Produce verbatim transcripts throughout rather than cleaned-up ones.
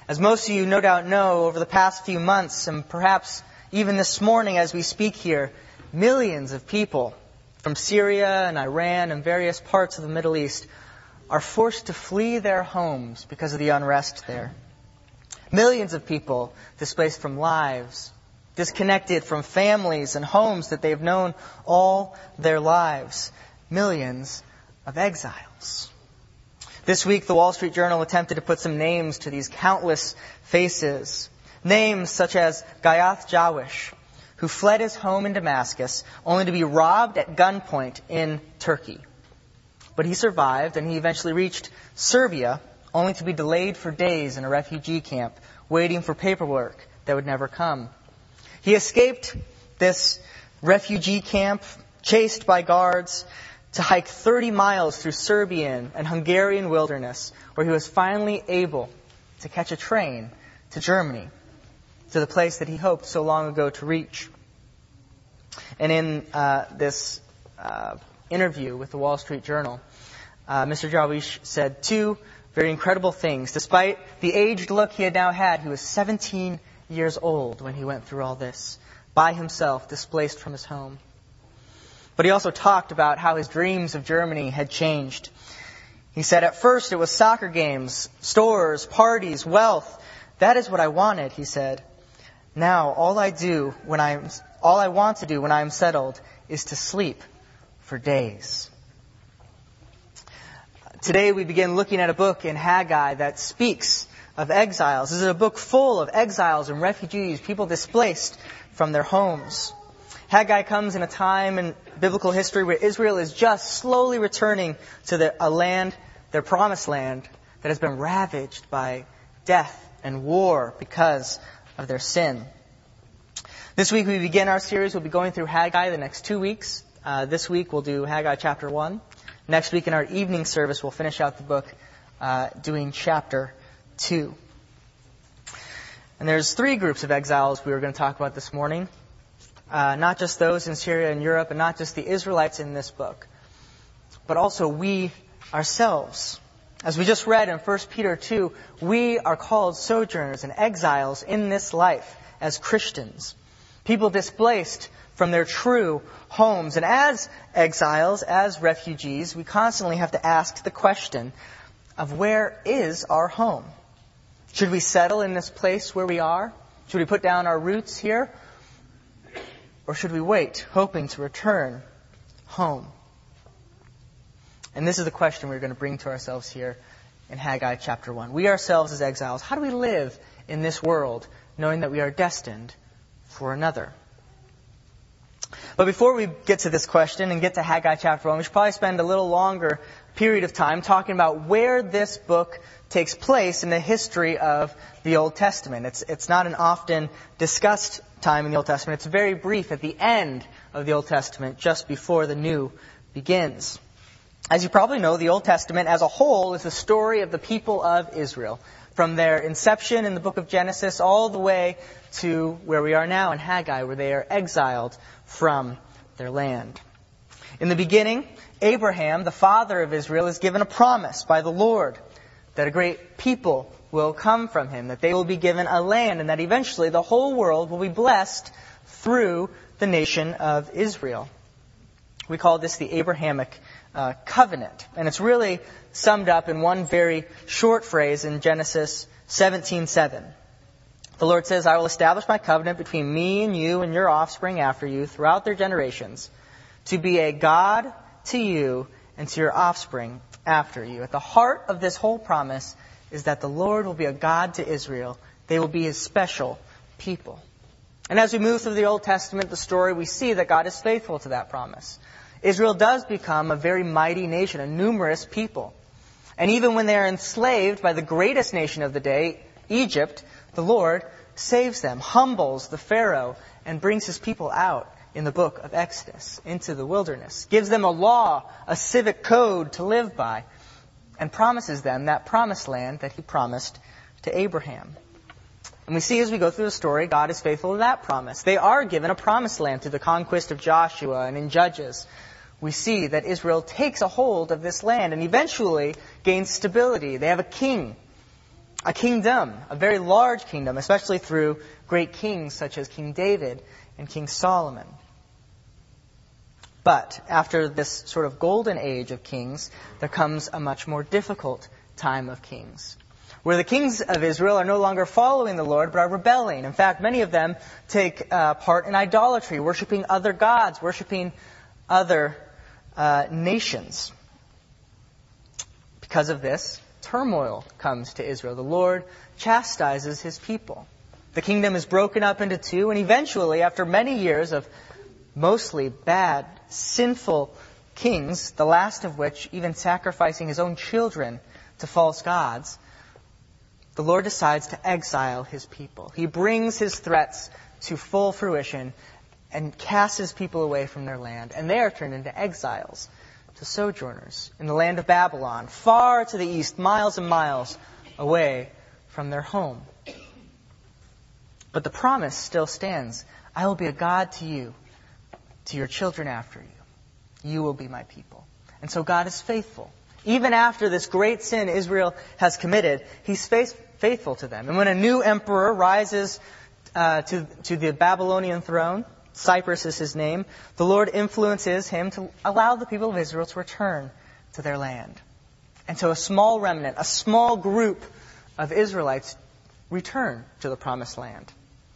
As most of you no doubt know, over the past few months, and perhaps even this morning as we speak here, millions of people from Syria and Iran and various parts of the Middle East are forced to flee their homes because of the unrest there. Millions of people displaced from lives, disconnected from families and homes that they've known all their lives. Millions of exiles. This week, the Wall Street Journal attempted to put some names to these countless faces. Names such as Gayath Jawish, who fled his home in Damascus only to be robbed at gunpoint in Turkey. But he survived, and he eventually reached Serbia, only to be delayed for days in a refugee camp, waiting for paperwork that would never come. He escaped this refugee camp, chased by guards, to hike thirty miles through Serbian and Hungarian wilderness, where he was finally able to catch a train to Germany, to the place that he hoped so long ago to reach. And in uh, this uh, interview with the Wall Street Journal, uh, Mister Jawish said two very incredible things. Despite the aged look he had now had, he was seventeen years old when he went through all this, by himself, displaced from his home. But he also talked about how his dreams of Germany had changed. He said, at first it was soccer games, stores, parties, wealth. That is what I wanted, he said. Now all I do when I'm, all I want to do when I am settled is to sleep for days. Today we begin looking at a book in Haggai that speaks of exiles. This is a book full of exiles and refugees, people displaced from their homes. Haggai comes in a time in biblical history where Israel is just slowly returning to the, a land, their promised land, that has been ravaged by death and war because of their sin. This week we begin our series. We'll be going through Haggai the next two weeks. Uh, this week we'll do Haggai chapter one. Next week in our evening service we'll finish out the book uh, doing chapter two. And there's three groups of exiles we were going to talk about this morning. Uh, not just those in Syria and Europe, and not just the Israelites in this book, but also we ourselves. As we just read in First Peter two, we are called sojourners and exiles in this life as Christians. People displaced from their true homes. And as exiles, as refugees, we constantly have to ask the question of where is our home? Should we settle in this place where we are? Should we put down our roots here? Or should we wait, hoping to return home? And this is the question we're going to bring to ourselves here in Haggai chapter one. We ourselves as exiles, how do we live in this world knowing that we are destined for another? But before we get to this question and get to Haggai chapter one, we should probably spend a little longer period of time talking about where this book takes place in the history of the Old Testament. It's, it's not an often discussed time in the Old Testament. It's very brief at the end of the Old Testament, just before the New begins. As you probably know, the Old Testament as a whole is the story of the people of Israel, from their inception in the book of Genesis all the way to where we are now in Haggai, where they are exiled from their land. In the beginning, Abraham, the father of Israel, is given a promise by the Lord that a great people will come from him, that they will be given a land, and that eventually the whole world will be blessed through the nation of Israel. We call this the Abrahamic uh, covenant, and it's really summed up in one very short phrase in Genesis seventeen seven. The Lord says, I will establish my covenant between me and you and your offspring after you throughout their generations, to be a God to you and to your offspring after you. At the heart of this whole promise is that the Lord will be a God to Israel. They will be his special people. And as we move through the Old Testament, the story, we see that God is faithful to that promise. Israel does become a very mighty nation, a numerous people. And even when they are enslaved by the greatest nation of the day, Egypt, the Lord saves them, humbles the Pharaoh, and brings his people out in the book of Exodus into the wilderness, gives them a law, a civic code to live by, and promises them that promised land that he promised to Abraham. And we see as we go through the story, God is faithful to that promise. They are given a promised land through the conquest of Joshua, and in Judges, we see that Israel takes a hold of this land and eventually gains stability. They have a king a kingdom, a very large kingdom, especially through great kings such as King David and King Solomon. But after this sort of golden age of kings, there comes a much more difficult time of kings, where the kings of Israel are no longer following the Lord, but are rebelling. In fact, many of them take uh, part in idolatry, worshiping other gods, worshiping other uh, nations. Because of this, turmoil comes to Israel. The Lord chastises his people. The kingdom is broken up into two, and eventually, after many years of mostly bad, sinful kings, the last of which even sacrificing his own children to false gods, the Lord decides to exile his people. He brings his threats to full fruition and casts his people away from their land, and they are turned into exiles, to sojourners in the land of Babylon, far to the east, miles and miles away from their home. But the promise still stands. I will be a God to you, to your children after you. You will be my people. And so God is faithful. Even after this great sin Israel has committed, he's faith, faithful to them. And when a new emperor rises uh, to, to the Babylonian throne, Cyrus is his name, the Lord influences him to allow the people of Israel to return to their land. And so a small remnant, a small group of Israelites return to the promised land.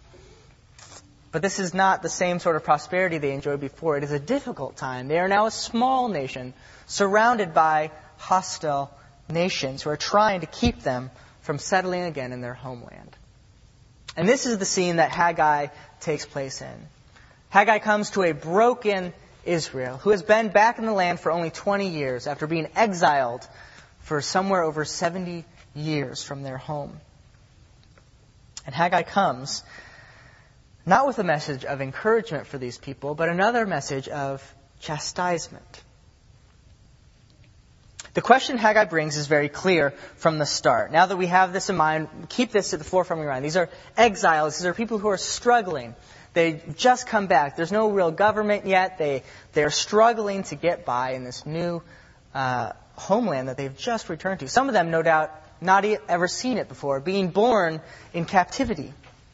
But this is not the same sort of prosperity they enjoyed before. It is a difficult time. They are now a small nation surrounded by hostile nations who are trying to keep them from settling again in their homeland. And this is the scene that Haggai takes place in. Haggai comes to a broken Israel who has been back in the land for only twenty years after being exiled for somewhere over seventy years from their home. And Haggai comes not with a message of encouragement for these people, but another message of chastisement. The question Haggai brings is very clear from the start. Now that we have this in mind, keep this at the forefront of your mind. These are exiles. These are people who are struggling. They just come back. There's no real government yet. They, they're struggling to get by in this new uh, homeland that they've just returned to. Some of them, no doubt, not ever seen it before, being born in captivity.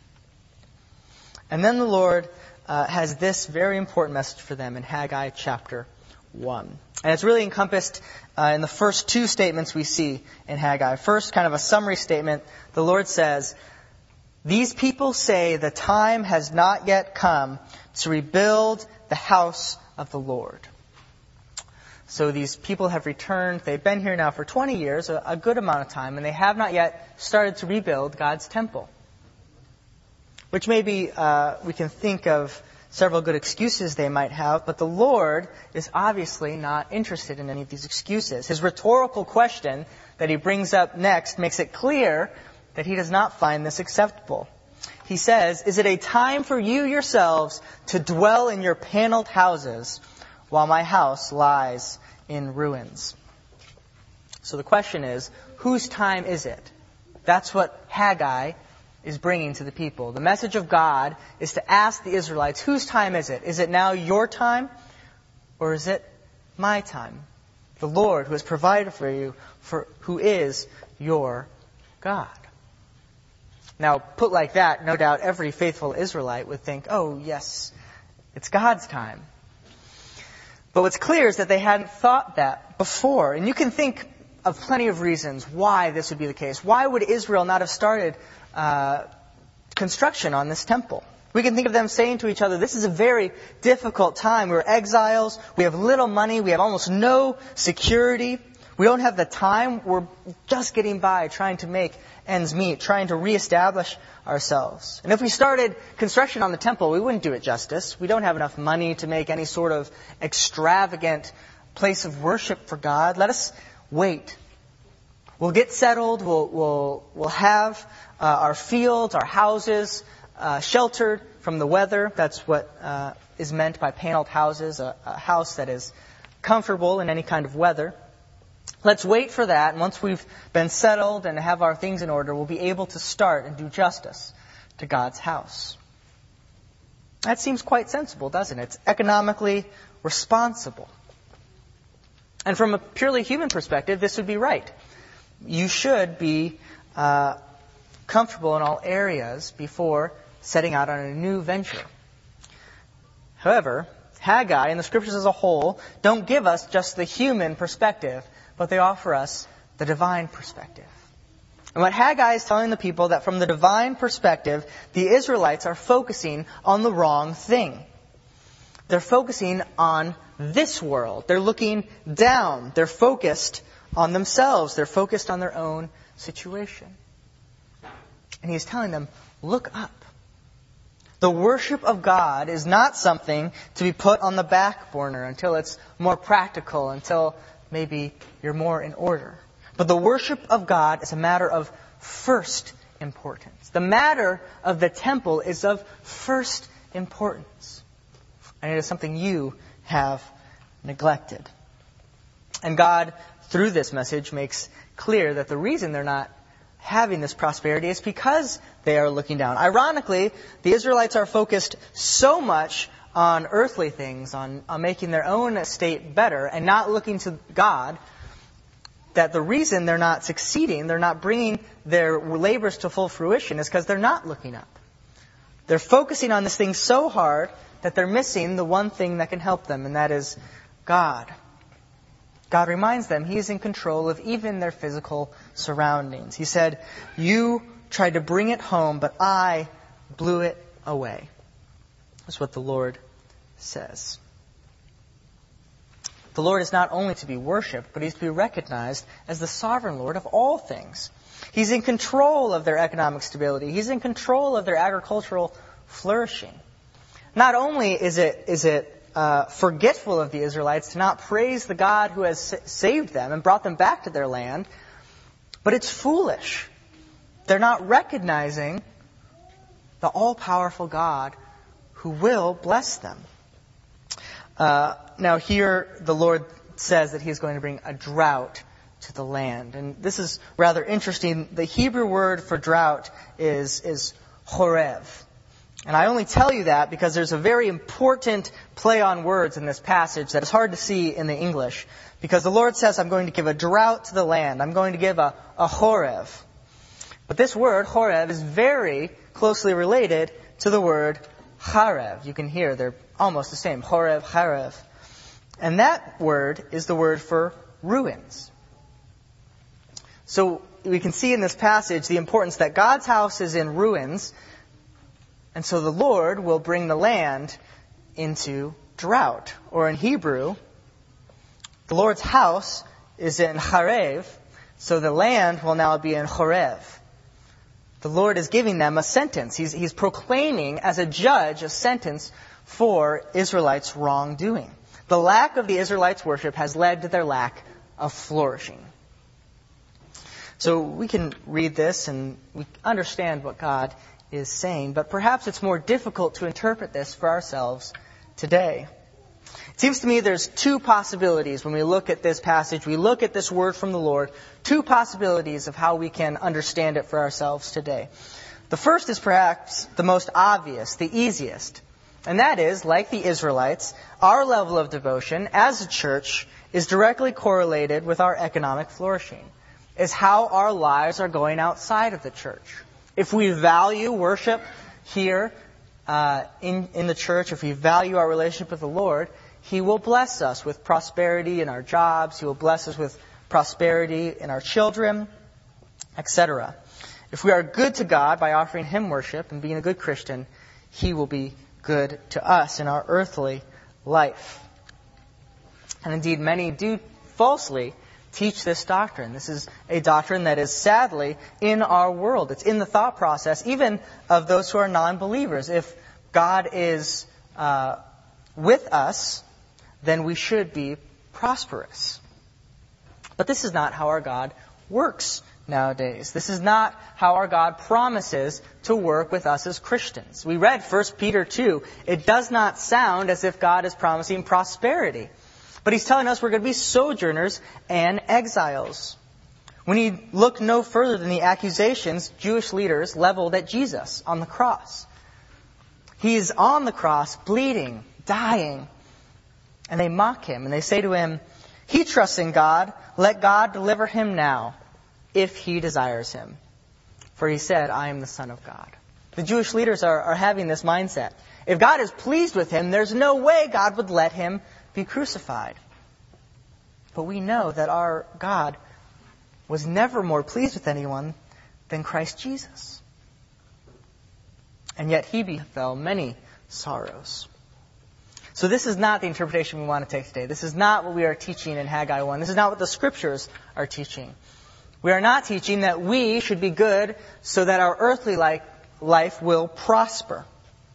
And then the Lord uh, has this very important message for them in Haggai chapter one. And it's really encompassed uh, in the first two statements we see in Haggai. First, kind of a summary statement. The Lord says, "These people say the time has not yet come to rebuild the house of the Lord." So these people have returned. They've been here now for twenty years, a, a good amount of time, and they have not yet started to rebuild God's temple. Which maybe uh, we can think of several good excuses they might have, but the Lord is obviously not interested in any of these excuses. His rhetorical question that he brings up next makes it clear that he does not find this acceptable. He says, "Is it a time for you yourselves to dwell in your paneled houses while my house lies in ruins?" So the question is, whose time is it? That's what Haggai is bringing to the people. The message of God is to ask the Israelites, whose time is it? Is it now your time, or is it my time? The Lord who has provided for you, for who is your God. Now, put like that, no doubt every faithful Israelite would think, oh, yes, it's God's time. But what's clear is that they hadn't thought that before. And you can think of plenty of reasons why this would be the case. Why would Israel not have started uh, construction on this temple? We can think of them saying to each other, this is a very difficult time. We're exiles. We have little money. We have almost no security. We don't have the time. We're just getting by, trying to make ends meet, trying to reestablish ourselves. And if we started construction on the temple, we wouldn't do it justice. We don't have enough money to make any sort of extravagant place of worship for God. Let us wait. We'll get settled. We'll, we'll, we'll have uh, our fields, our houses uh, sheltered from the weather. That's what uh, is meant by paneled houses, a, a house that is comfortable in any kind of weather. Let's wait for that, and once we've been settled and have our things in order, we'll be able to start and do justice to God's house. That seems quite sensible, doesn't it? It's economically responsible. And from a purely human perspective, this would be right. You should be uh, comfortable in all areas before setting out on a new venture. However, Haggai and the Scriptures as a whole don't give us just the human perspective, but they offer us the divine perspective. And what Haggai is telling the people that from the divine perspective, the Israelites are focusing on the wrong thing. They're focusing on this world. They're looking down. They're focused on themselves. They're focused on their own situation. And he's telling them, look up. The worship of God is not something to be put on the back burner until it's more practical, until maybe you're more in order. But the worship of God is a matter of first importance. The matter of the temple is of first importance. And it is something you have neglected. And God, through this message, makes clear that the reason they're not having this prosperity is because they are looking down. Ironically, the Israelites are focused so much on earthly things, on, on making their own state better, and not looking to God, that the reason they're not succeeding, they're not bringing their labors to full fruition, is because they're not looking up. They're focusing on this thing so hard that they're missing the one thing that can help them, and that is God. God reminds them He is in control of even their physical surroundings. He said, "You tried to bring it home, but I blew it away." That's what the Lord says. The Lord is not only to be worshipped, but He's to be recognized as the sovereign Lord of all things. He's in control of their economic stability. He's in control of their agricultural flourishing. Not only is it is it uh, forgetful of the Israelites to not praise the God who has sa- saved them and brought them back to their land, but it's foolish. They're not recognizing the all-powerful God who will bless them. Uh, now here the Lord says that He's going to bring a drought to the land. And this is rather interesting. The Hebrew word for drought is, is horev. And I only tell you that because there's a very important play on words in this passage that is hard to see in the English. Because the Lord says, I'm going to give a drought to the land. I'm going to give a, a horev. But this word, horev, is very closely related to the word charev. You can hear they're almost the same. Horev, charev. And that word is the word for ruins. So we can see in this passage the importance that God's house is in ruins, and so the Lord will bring the land into drought. Or in Hebrew, the Lord's house is in charev, so the land will now be in horev. The Lord is giving them a sentence. He's, he's proclaiming as a judge a sentence for Israelites' wrongdoing. The lack of the Israelites' worship has led to their lack of flourishing. So we can read this and we understand what God is saying, but perhaps it's more difficult to interpret this for ourselves today. It seems to me there's two possibilities when we look at this passage, we look at this word from the Lord, two possibilities of how we can understand it for ourselves today. The first is perhaps the most obvious, the easiest, and that is, like the Israelites, our level of devotion as a church is directly correlated with our economic flourishing, is how our lives are going outside of the church. If we value worship here uh, in, in the church, if we value our relationship with the Lord, He will bless us with prosperity in our jobs. He will bless us with prosperity in our children, et cetera. If we are good to God by offering Him worship and being a good Christian, He will be good to us in our earthly life. And indeed, many do falsely teach this doctrine. This is a doctrine that is sadly in our world. It's in the thought process, even of those who are non-believers. If God is uh, with us, then we should be prosperous. But this is not how our God works nowadays. This is not how our God promises to work with us as Christians. We read First Peter two. It does not sound as if God is promising prosperity. But He's telling us we're going to be sojourners and exiles. We need look no further than the accusations Jewish leaders leveled at Jesus on the cross. He is on the cross, bleeding, dying. And they mock Him, and they say to Him, "He trusts in God. Let God deliver Him now, if He desires Him." for he said, I am the Son of God. The Jewish leaders are, are having this mindset. If God is pleased with him, there's no way God would let him be crucified. But we know that our God was never more pleased with anyone than Christ Jesus. And yet he befell many sorrows. So this is not the interpretation we want to take today. This is not what we are teaching in Haggai one. This is not what the Scriptures are teaching. We are not teaching that we should be good so that our earthly life will prosper.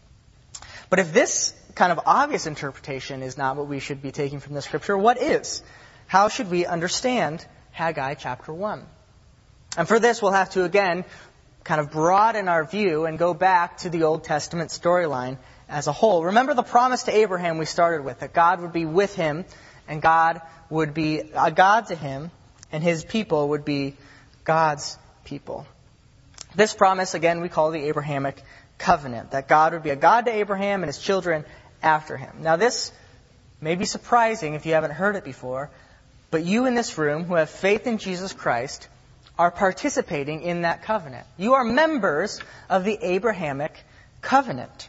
But if this kind of obvious interpretation is not what we should be taking from the Scripture, what is? How should we understand Haggai chapter one? And for this, we'll have to, again, kind of broaden our view and go back to the Old Testament storyline as a whole. Remember the promise to Abraham we started with, that God would be with him, and God would be a God to him, and his people would be God's people. This promise, again, we call the Abrahamic covenant, that God would be a God to Abraham and his children after him. Now this may be surprising if you haven't heard it before, but you in this room who have faith in Jesus Christ are participating in that covenant. You are members of the Abrahamic covenant.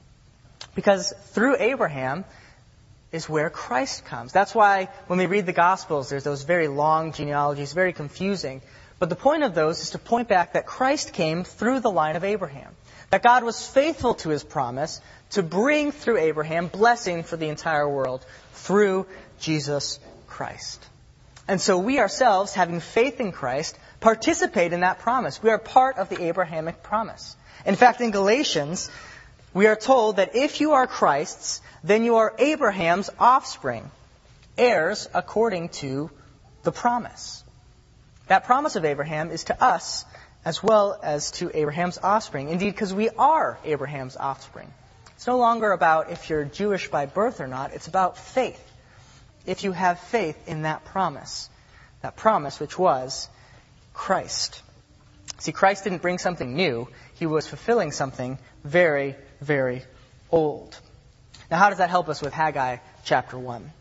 Because through Abraham is where Christ comes. That's why when we read the Gospels, there's those very long genealogies, very confusing. But the point of those is to point back that Christ came through the line of Abraham. That God was faithful to his promise to bring through Abraham blessing for the entire world through Jesus Christ. And so we ourselves, having faith in Christ, participate in that promise. We are part of the Abrahamic promise. In fact, in Galatians, we are told that if you are Christ's, then you are Abraham's offspring, heirs according to the promise. That promise of Abraham is to us as well as to Abraham's offspring. Indeed, because we are Abraham's offspring. It's no longer about if you're Jewish by birth or not. It's about faith. If you have faith in that promise. That promise which was Christ. See, Christ didn't bring something new. He was fulfilling something very, very old. Now, how does that help us with Haggai chapter one?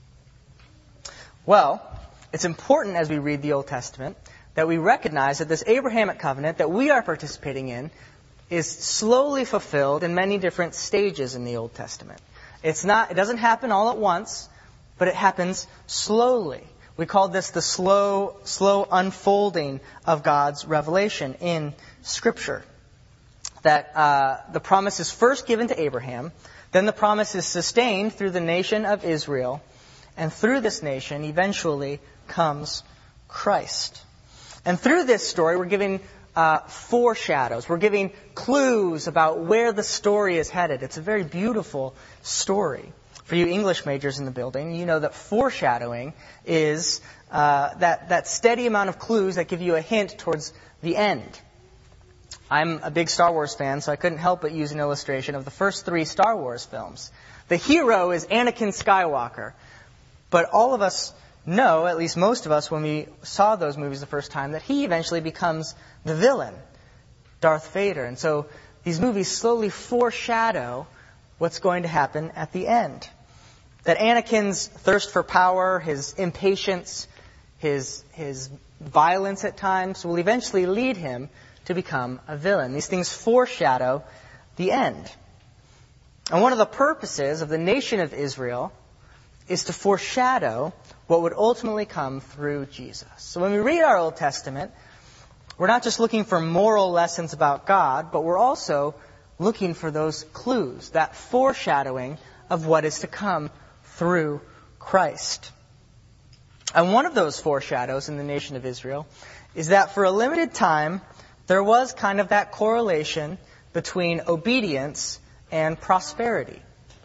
Well, it's important as we read the Old Testament that we recognize that this Abrahamic covenant that we are participating in is slowly fulfilled in many different stages in the Old Testament. It's not, it doesn't happen all at once, but it happens slowly. We call this the slow, slow unfolding of God's revelation in Scripture. That uh, the promise is first given to Abraham, then the promise is sustained through the nation of Israel, and through this nation eventually comes Christ. And through this story, we're giving uh, foreshadows. We're giving clues about where the story is headed. It's a very beautiful story. For you English majors in the building, you know that foreshadowing is uh, that, that steady amount of clues that give you a hint towards the end. I'm a big Star Wars fan, so I couldn't help but use an illustration of the first three Star Wars films. The hero is Anakin Skywalker. But all of us know, at least most of us, when we saw those movies the first time, that he eventually becomes the villain, Darth Vader. And so these movies slowly foreshadow what's going to happen at the end. That Anakin's thirst for power, his impatience, his, his violence at times will eventually lead him to become a villain. These things foreshadow the end. And one of the purposes of the nation of Israel is to foreshadow what would ultimately come through Jesus. So when we read our Old Testament, we're not just looking for moral lessons about God, but we're also looking for those clues, that foreshadowing of what is to come through Christ. And one of those foreshadows in the nation of Israel is that for a limited time, there was kind of that correlation between obedience and prosperity.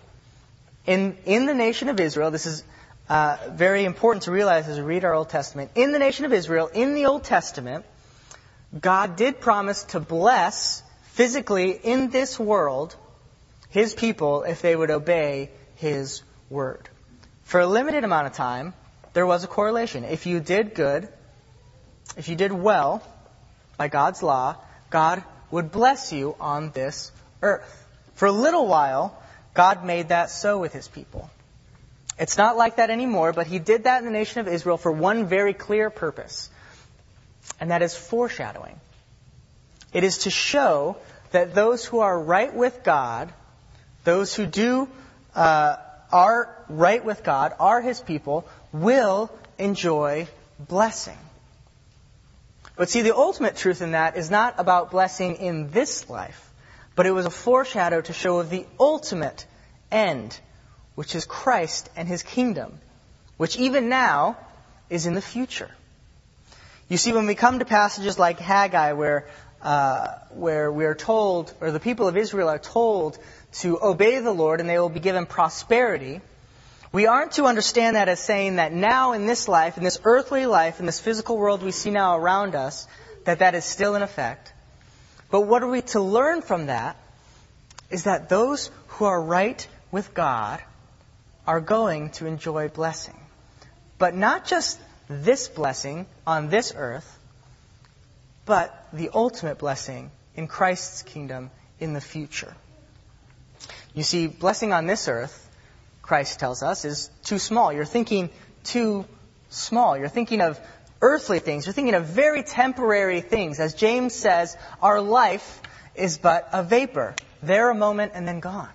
In, in the nation of Israel, this is uh, very important to realize as we read our Old Testament. In the nation of Israel, in the Old Testament, God did promise to bless physically in this world his people if they would obey his word. For a limited amount of time, there was a correlation. If you did good, if you did well by God's law, God would bless you on this earth. For a little while, God made that so with his people. It's not like that anymore, but he did that in the nation of Israel for one very clear purpose, and that is foreshadowing. It is to show that those who are right with God, those who do uh, are right with God, are His people, will enjoy blessing. But see, the ultimate truth in that is not about blessing in this life, but it was a foreshadow to show of the ultimate end, which is Christ and His kingdom, which even now is in the future. You see, when we come to passages like Haggai, where uh, where we are told, or the people of Israel are told to obey the Lord and they will be given prosperity, we aren't to understand that as saying that now in this life, in this earthly life, in this physical world we see now around us, that that is still in effect. But what are we to learn from that is that those who are right with God are going to enjoy blessing. But not just this blessing on this earth, but the ultimate blessing in Christ's kingdom in the future. You see, blessing on this earth, Christ tells us, is too small. You're thinking too small. You're thinking of earthly things. You're thinking of very temporary things. As James says, our life is but a vapor. There a moment and then gone.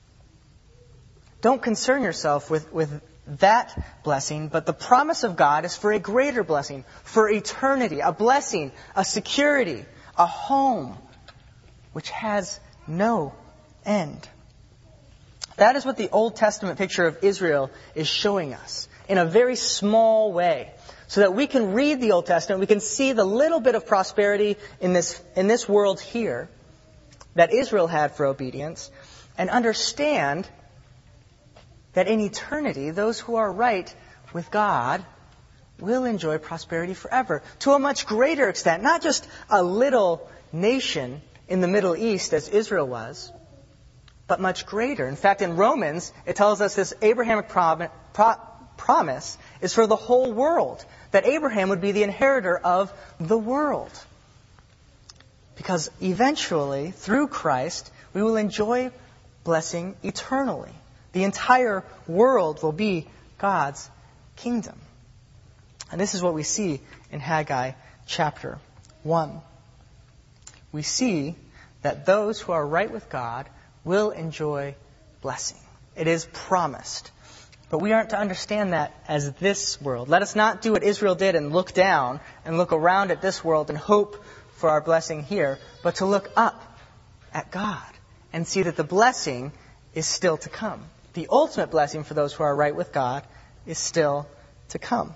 Don't concern yourself with, with that blessing, but the promise of God is for a greater blessing, for eternity, a blessing, a security, a home, which has no end. That is what the Old Testament picture of Israel is showing us in a very small way. So that we can read the Old Testament, we can see the little bit of prosperity in this, in this world here that Israel had for obedience, and understand that in eternity, those who are right with God will enjoy prosperity forever, to a much greater extent, not just a little nation in the Middle East as Israel was, but much greater. In fact, in Romans, it tells us this Abrahamic prom- pro- promise is for the whole world, that Abraham would be the inheritor of the world. Because eventually, through Christ, we will enjoy blessing eternally. The entire world will be God's kingdom. And this is what we see in Haggai chapter one. We see that those who are right with God will enjoy blessing. It is promised. But we aren't to understand that as this world. Let us not do what Israel did and look down and look around at this world and hope for our blessing here, but to look up at God and see that the blessing is still to come. The ultimate blessing for those who are right with God is still to come.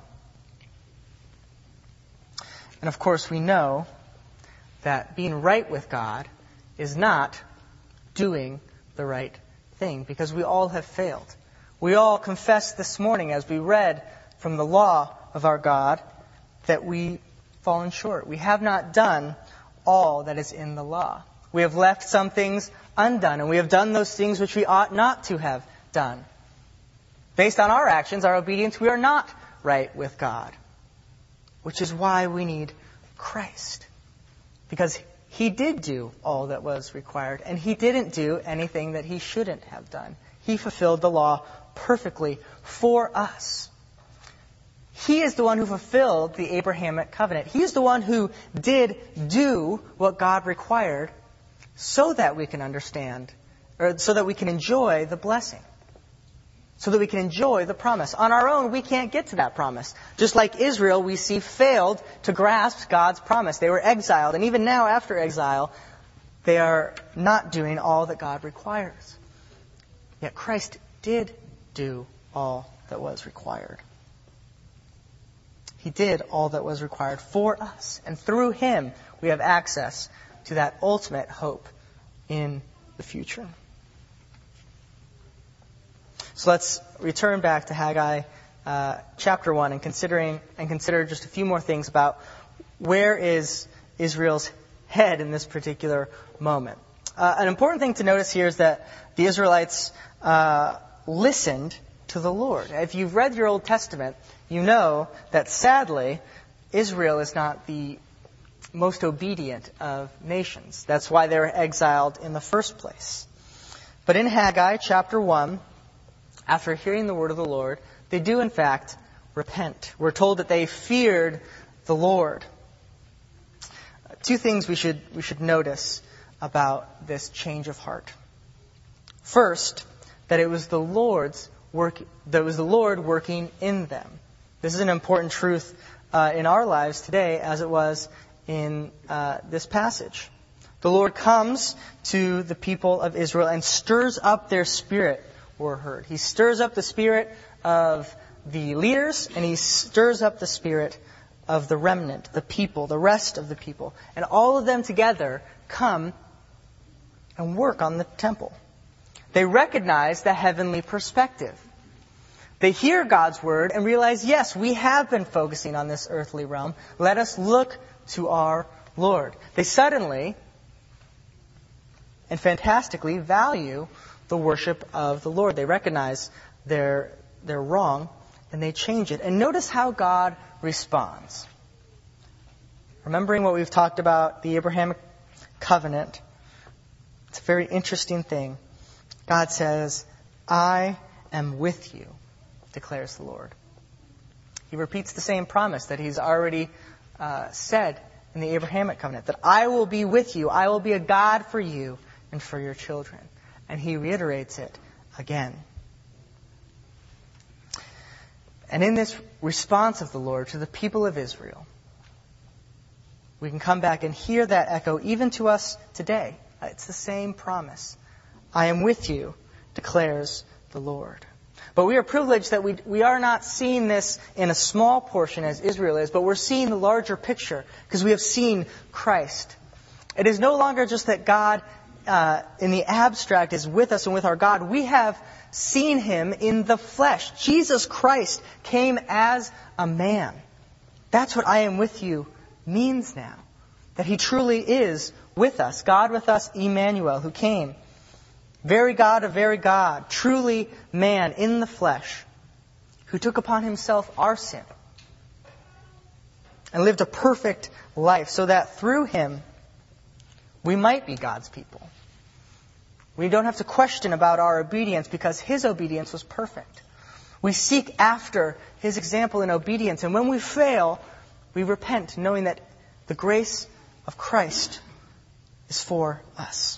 And of course, we know that being right with God is not doing the right thing, because we all have failed. We all confessed this morning as we read from the law of our God that we've fallen short. We have not done all that is in the law. We have left some things undone, and we have done those things which we ought not to have done. Based on our actions, our obedience, we are not right with God, which is why we need Christ. Because He did do all that was required, and He didn't do anything that He shouldn't have done. He fulfilled the law perfectly for us. He is the one who fulfilled the Abrahamic covenant. He is the one who did do what God required so that we can understand, or so that we can enjoy the blessing. So that we can enjoy the promise. On our own, we can't get to that promise. Just like Israel, we see, failed to grasp God's promise. They were exiled, and even now, after exile, they are not doing all that God requires. Yet Christ did do all that was required. He did all that was required for us. And through Him, we have access to that ultimate hope in the future. So let's return back to Haggai uh, chapter one and considering and consider just a few more things about where is Israel's head in this particular moment. Uh, an important thing to notice here is that the Israelites uh, listened to the Lord. If you've read your Old Testament, you know that sadly, Israel is not the most obedient of nations. That's why they were exiled in the first place. But in Haggai chapter one, after hearing the word of the Lord, they do in fact repent. We're told that they feared the Lord. two things we should we should notice about this change of heart. First, that it was the Lord's work, that it was the Lord working in them. This is an important truth uh, in our lives today, as it was in uh, this passage. The Lord comes to the people of Israel and stirs up their spirit, we're heard. He stirs up the spirit of the leaders, and he stirs up the spirit of the remnant, the people, the rest of the people. And all of them together come and work on the temple. They recognize the heavenly perspective. They hear God's word and realize, yes, we have been focusing on this earthly realm. Let us look to our Lord. They suddenly and fantastically value the worship of the Lord. They recognize their, their wrong, and they change it. And notice how God responds. Remembering what we've talked about, the Abrahamic covenant, it's a very interesting thing. God says, I am with you, declares the Lord. He repeats the same promise that he's already uh, said in the Abrahamic covenant, that I will be with you, I will be a God for you and for your children. And he reiterates it again. And in this response of the Lord to the people of Israel, we can come back and hear that echo even to us today. It's the same promise. I am with you, declares the Lord. But we are privileged that we, we are not seeing this in a small portion as Israel is, but we're seeing the larger picture because we have seen Christ. It is no longer just that God uh, in the abstract is with us and with our God. We have seen him in the flesh. Jesus Christ came as a man. That's what I am with you means now. That he truly is with us. God with us, Emmanuel, who came. Very God of very God. Truly man in the flesh. Who took upon himself our sin. And lived a perfect life so that through him we might be God's people. We don't have to question about our obedience because his obedience was perfect. We seek after his example in obedience. And when we fail, we repent, knowing that the grace of Christ is for us.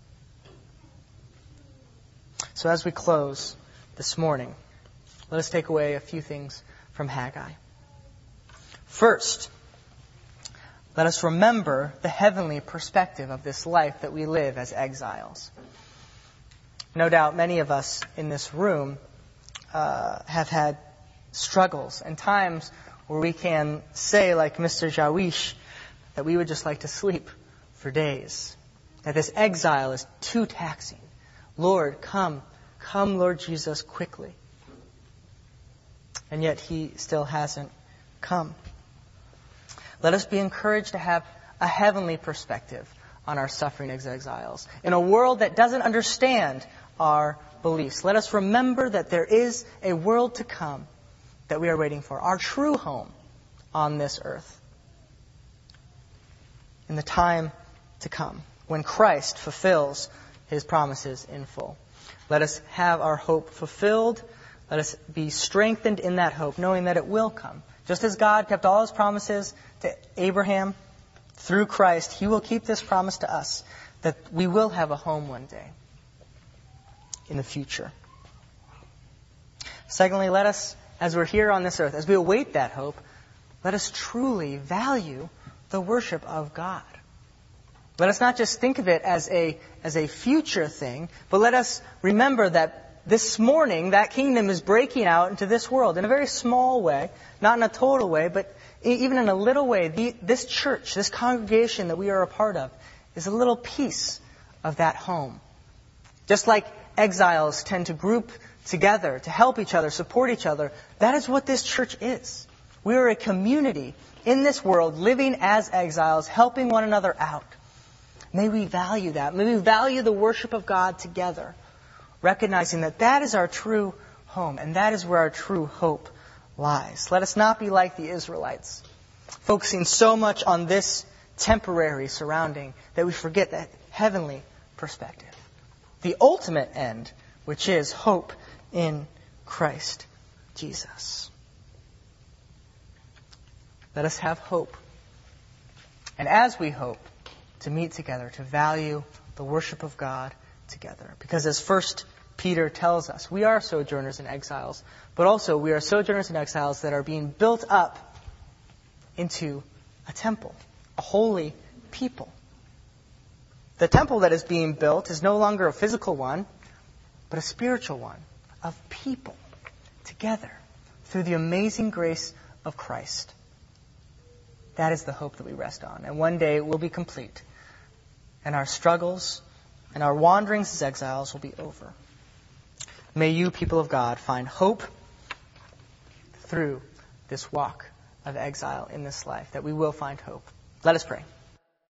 So as we close this morning, let us take away a few things from Haggai. First, let us remember the heavenly perspective of this life that we live as exiles. No doubt many of us in this room uh, have had struggles and times where we can say, like Mister Jawish, that we would just like to sleep for days. That this exile is too taxing. Lord, come. Come, Lord Jesus, quickly. And yet he still hasn't come. Let us be encouraged to have a heavenly perspective on our suffering as exiles. In a world that doesn't understand our beliefs, let us remember that there is a world to come that we are waiting for, our true home on this earth. In the time to come, when Christ fulfills his promises in full. Let us have our hope fulfilled. Let us be strengthened in that hope, knowing that it will come. Just as God kept all his promises to Abraham through Christ, he will keep this promise to us, that we will have a home one day in the future. Secondly, let us, as we're here on this earth, as we await that hope, let us truly value the worship of God. Let us not just think of it as a as a future thing, but let us remember that this morning that kingdom is breaking out into this world in a very small way, not in a total way, but even in a little way. The, this church, this congregation that we are a part of, is a little piece of that home. Just like exiles tend to group together to help each other, support each other, that is what this church is. We are a community in this world, living as exiles, helping one another out. May we value that. May we value the worship of God together, recognizing that that is our true home, and that is where our true hope lies. Let us not be like the Israelites, focusing so much on this temporary surrounding that we forget that heavenly perspective. The ultimate end, which is hope in Christ Jesus. Let us have hope And as we hope to meet together, to value the worship of God together. Because as First Peter tells us, we are sojourners and exiles, but also we are sojourners and exiles that are being built up into a temple, a holy people. The temple that is being built is no longer a physical one, but a spiritual one of people together through the amazing grace of Christ. That is the hope that we rest on. And one day it will be complete. And our struggles and our wanderings as exiles will be over. May you, people of God, find hope through this walk of exile in this life, that we will find hope. Let us pray.